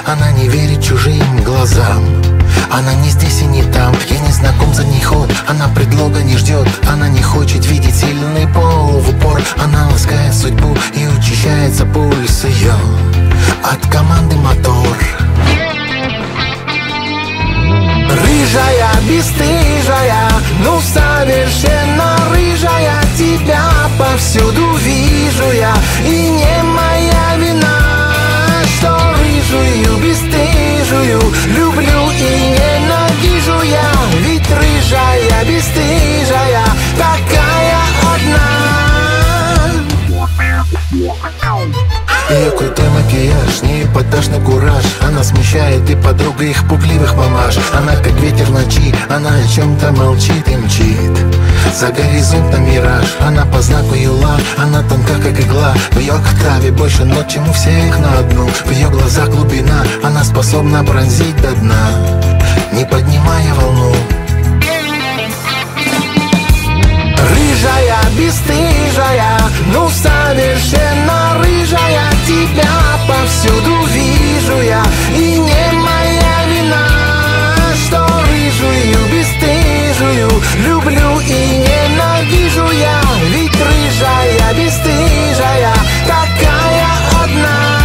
Она не верит чужим глазам. Она не здесь и не там, я не знаком за ней ход. Она предлога не ждет, она не хочет видеть сильный пол в упор. Она ласкает судьбу и учащается пульс ее от команды мотор. Рыжая, бесстыжая, ну совершенно рыжая. Тебя повсюду вижу я, и не моя вина, что рыжую, бесстыжую люблю и ненавижу я. Ведь рыжая, бесстыжая, такая одна. Ее крутой макияж, не подашь на кураж. Она смущает и подруга их пугливых мамаш. Она как ветер в ночи, она о чем-то молчит и мчит за горизонт на мираж. Она по знаку юла, она тонка как игла. В ее октаве больше нот, чем у всех на одну. В ее глазах глубина, она способна пронзить до дна, не поднимая волну. Рыжая, бесстыжая, ну совершенно рыжая. Тебя повсюду вижу я, и не моя вина, что рыжую, бесстыжую люблю и ненавижу я. Ведь рыжая, бесстыжая, такая одна.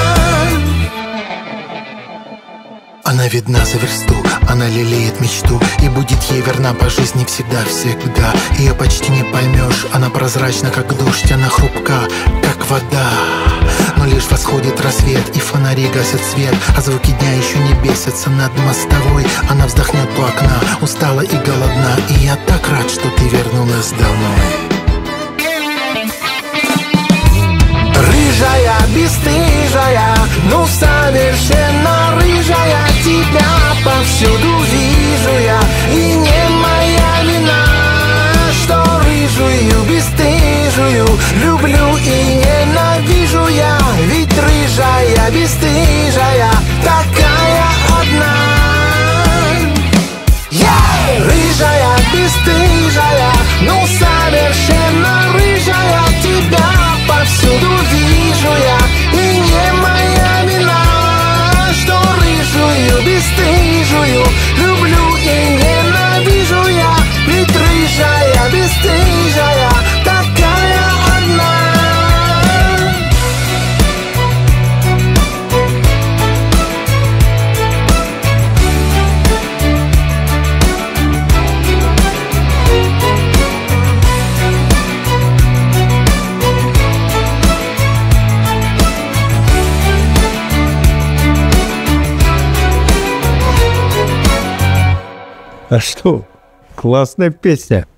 Она видна за версту, она лелеет мечту и будет ей верна по жизни всегда. Ее почти не поймешь, она прозрачна как дождь, она хрупка как вода. Но лишь восходит рассвет, и фонари гасят свет, а звуки дня еще не бесятся над мостовой. Она вздохнет у окна, устала и голодна, и я так рад, что ты вернулась домой. Рыжая, бесстыжая, ну совершенно рыжая. Тебя повсюду вижу я, и не моя вина, что рыжую, бесстыжую люблю и ненавижу я. Ведь рыжая, бесстыжая, такая одна. Рыжая, бесстыжая, ну совершенно рыжая. Тебя повсюду вижу я, и не моя вина, что рыжую, бесстыжую люблю и ненавижу я. Ведь рыжая, бесстыжая, такая одна. А что? Классная песня.